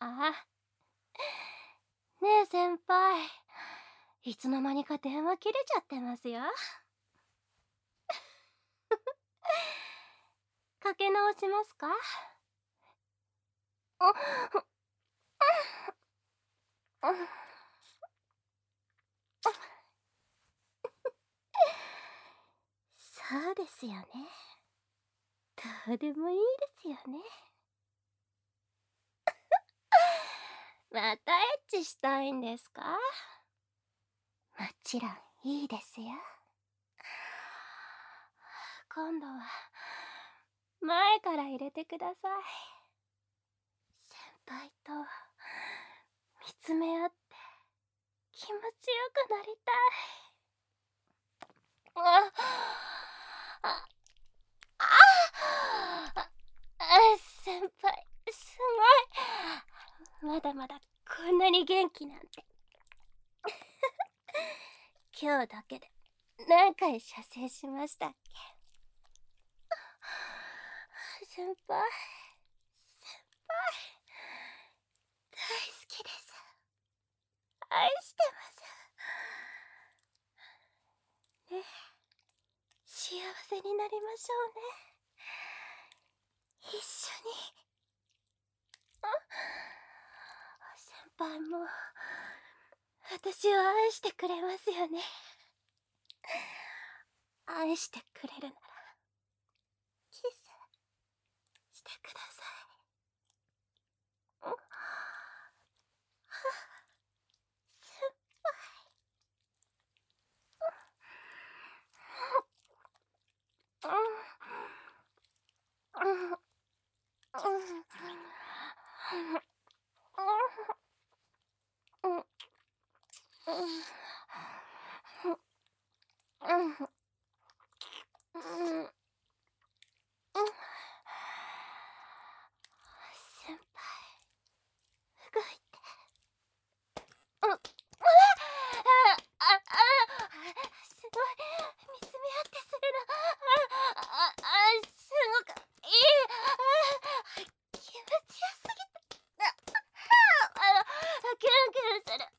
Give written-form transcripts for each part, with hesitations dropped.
あ、ねえ先輩、いつの間にか電話切れちゃってますよ。かけ直しますか？あ、うん。そうですよね。どうでもいいですよね。またエッチしたいんですか？もちろんいいですよ。今度は前から入れてください。先輩と見つめ合って気持ちよくなりたい。ああ先輩、すごい。まだまだこんなに元気なんて。今日だけで何回射精しましたっけ？先輩、先輩、大好きです。愛してます。ね、幸せになりましょうね。一緒に。先輩も私を愛してくれますよね。愛してくれるならキスしてください。先輩。先輩、動いて。すごい、見つめ合ってするの。すごくいい。気持ちよすぎて。キュンキュンする。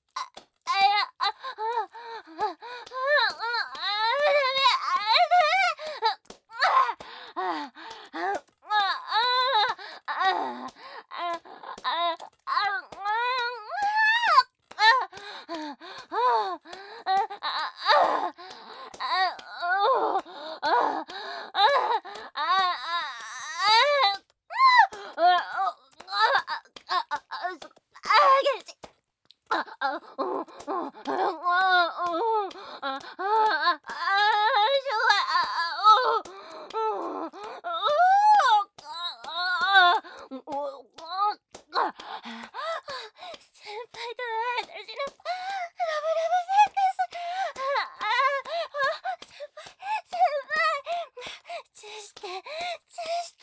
先輩と私のラブラブ生活。先輩、先輩、チューして、チューして。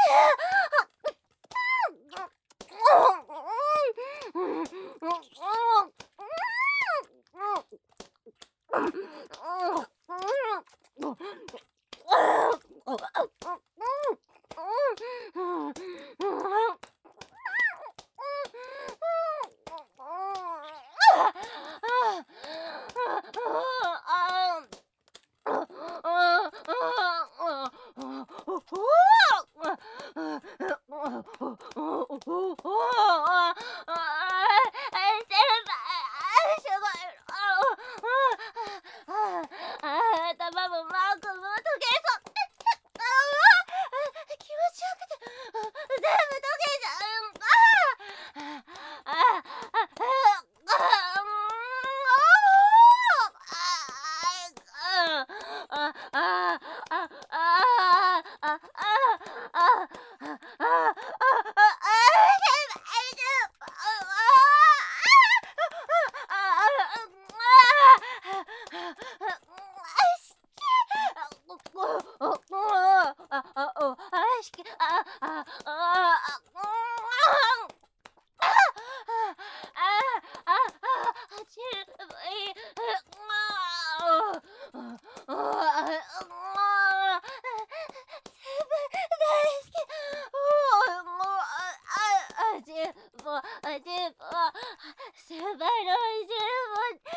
頭もマークも溶けそう。気持ちよくて全部溶けちゃう。 先輩のおいしいもん気持ちいい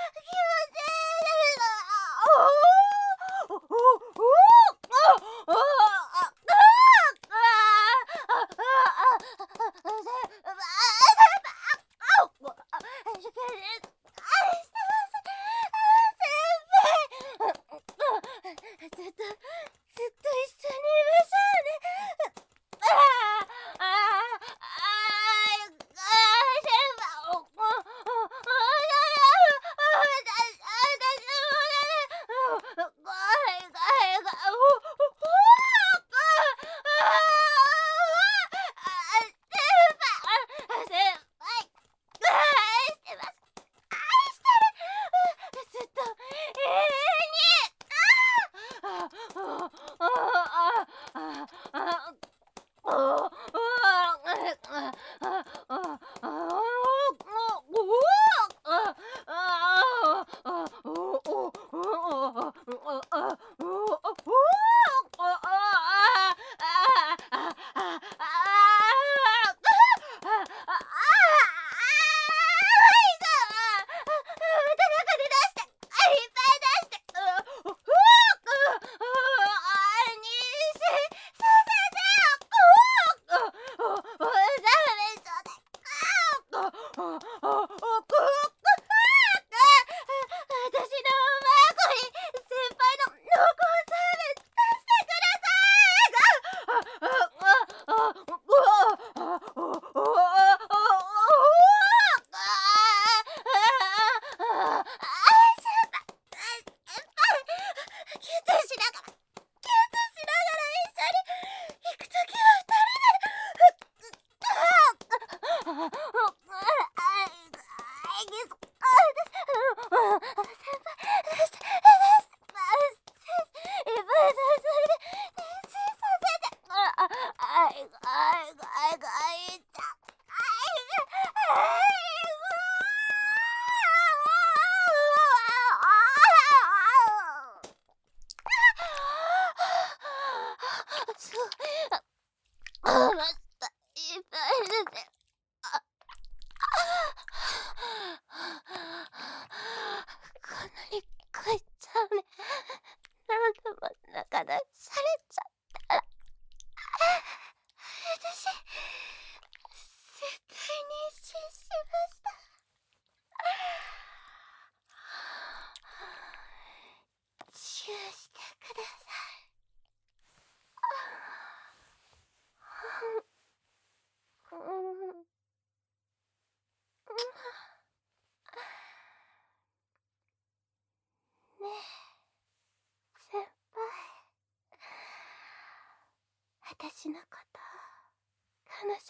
私のこと彼女に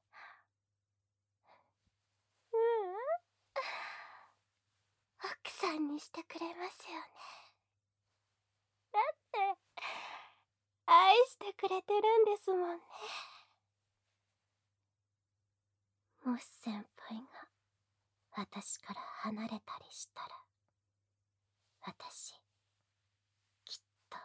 奥さんにしてくれますよね。だって愛してくれてるんですもんね。もし先輩が私から離れたりしたら、私きっと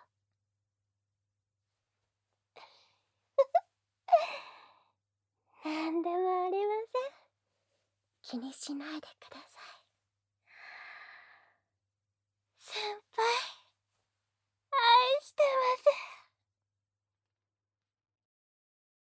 なんでもありません。気にしないでください。